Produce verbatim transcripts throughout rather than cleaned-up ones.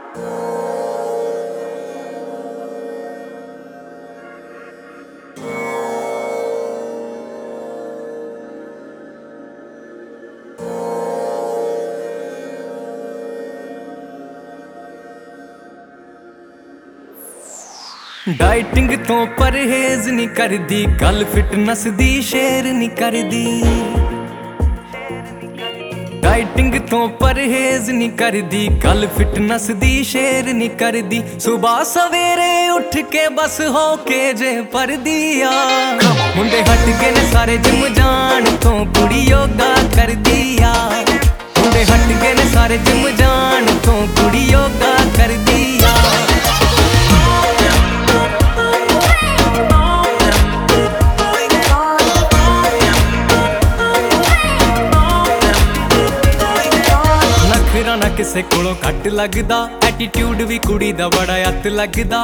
Dieting तो परहेज नहीं कर दी, गल फिटनेस दी शेर नहीं कर दी। डाइटिंग तो परहेज नहीं कर दी, गल फिटनेस दी शेर नहीं कर दी। सुबह सवेरे उठ के बस हो के जे पर दिया। मुंडे हट के ने सारे जिम जान तो कुड़ी योगा कर दिया। मुंडे हट के ने सारे जिम जान तो कुड़ी योगा कर दिया। ना किसे कोलों घट लगदा, एटीट्यूड भी कुड़ी दा बड़ा अत लगदा।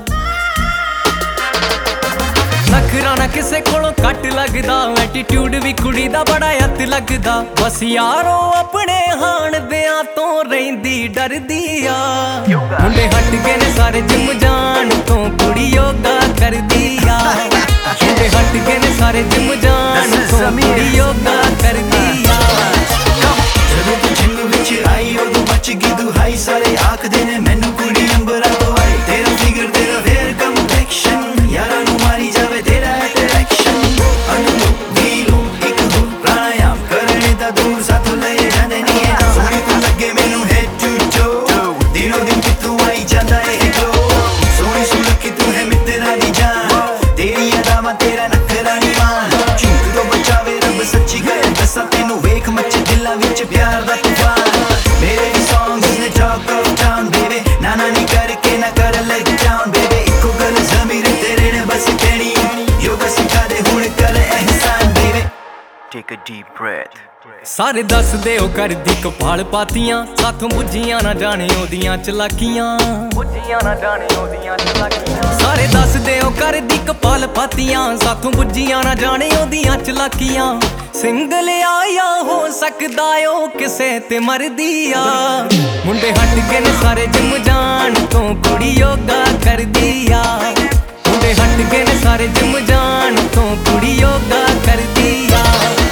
नखरा ना किसे कोलों घट लगदा, एटीट्यूड भी कुड़ी दा बड़ा अत लगदा। बस यारो अपने हाण दियां तो रहिंदी डरदी आ। मुंडे हट के ने सारे जिम जान तो कुड़ी योगा कर दिया। मुंडे हट के ने सारे जिम जान तो कुड़ी योगा कर दिया। ਜਦੋਂ ਤੂੰ ਜਿੰਮ ਵਿੱਚ ਆਈ ਉਦੋਂ ਮੱਚ ਗਈ ਦੁਹਾਈ, ਸਾਰੇ ਆਖਦੇ ਨੇ ਮੈਨੂੰ ਕੁੜੀ ਅੰਬਰਾਂ ਤੋਂ ਆਈ। ਤੇਰਾ ਫਿਗਰ ਤੇਰਾ ਫੇਰ ਕੰਪਲੈਕਸ਼ਨ, ਯਾਰਾਂ ਨੂੰ ਮਾਰੀ ਜਾਵੇ ਤੇਰਾ ਅਟਰੈਕਸ਼ਨ। ਅਨੁਲੋ ਵੀਲੋ ਇੱਕ ਹੋ ਪ੍ਰਾਣਾਯਾਮ ਕਰਨੇ ਤਾਂ ਦੂਰ ਸਾਥੋਂ ਲੈ ਜਾਂਦੇ ਨਹੀਂ ਐ। ਸੋਹਣੀ ਤੂੰ ਲੱਗੇ ਮੈਨੂੰ ਹੈਡ ਟੂ ਟੋ, ਦਿਨੋਂ ਦਿਨ ਕਿਤੋਂ ਆਈ ਜਾਂਦਾ ਇਹ ਗਲੋ। ਸੋਹਣੀ ਸੁਲੱਖੀ ਤੂੰ ਹੈ ਮਿੱਤਰਾਂ ਦੀ ਜਾਨ, ਤੇਰੀ ਅਦਾਵਾਂ ਤੇਰਾ ਨਖਰਾ ਨੀ ਮਾਨ। ਝੂਠ ਤੋਂ ਬਚਾਵੇ ਰੱਬ ਸੱਚੀ ਗੱਲ ਦੱਸਾਂ ਤੈਨੂੰ, ਵੇਖ ਮੱਚ ਦਿਲਾਂ ਵਿੱਚ ਪਿਆਰ ਦਾ ਤੂਫਾਨ। ਮੇਰੇ ਵੀ songs ਨੇ talk of town baby, ਨਾ ਨਾ ਨੀ ਕਰਕੇ ਨਾ ਕਰ let down baby। ਇੱਕੋ ਗੱਲ ਜ਼ਮੀਰ ਤੇਰੇ ਨੇ ਬਸ ਕਹਿਣੀ, ਯੋਗਾ ਸਿਖਾ ਦੇ ਹੁਣ ਕਰ ਅਹਿਸਾਨ baby। Take a deep breath। ਸਾਰੇ ਦੱਸਦੇ ਉਹ ਕਰਦੀ ਕਪਾਲ ਪਾਤੀਆਂ, ਸਾਥੋਂ ਬੁੱਝੀਆਂ ਨਾ ਜਾਣੇ ਉਹਦੀਆਂ ਚਲਾਕੀਆਂ। ਬੁੱਝੀਆਂ ਨਾ ਜਾਣੇ ਉਹਦੀਆਂ ਚਲਾਕੀਆਂ। ਸਾਰੇ ਦੱਸਦੇ ਉਹ ਕਰਦੀ ਕਪਾਲ ਪਾਤੀਆਂ, ਸਾਥੋਂ ਬੁੱਝੀਆਂ ਨਾ ਜਾਣੇ ਉਹਦੀਆਂ ਚਲਾਕੀਆਂ। ਸਿੰਗਲ ਆਇਆ ਹੋ ਸਕਦਾ ਉਹ ਕਿਸੇ ਤੇ ਮਰਦੀ ਆ। ਮੁੰਡੇ ਹਟ ਕੇ ਨੇ ਸਾਰੇ ਜਿਮ ਜਾਣ ਤੋਂ ਕੁੜੀ ਯੋਗਾ ਕਰਦੀ ਆ। ਮੁੰਡੇ ਹਟ ਕੇ ਨੇ ਸਾਰੇ ਜਿਮ ਜਾਣ ਤੋਂ ਕੁੜੀ ਯੋਗਾ ਕਰਦੀ ਆ।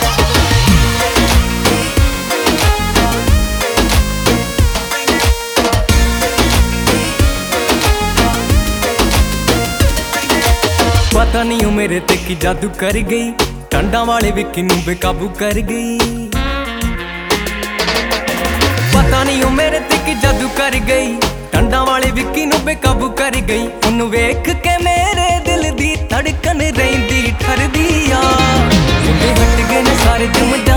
पता नहीं हो मेरे ते की जादू कर गई, टंडा वाले विक्की नूं बेकाबू कर गई। पता नहीं हो मेरे ते की जादू कर गई, टंडा वाले विक्की नूं बेकाबू कर गई। उन्नू वेख के मेरे दिल दी धड़कन रहिंदी ठरदी आ। मुंडे हट गए ने सारे जिम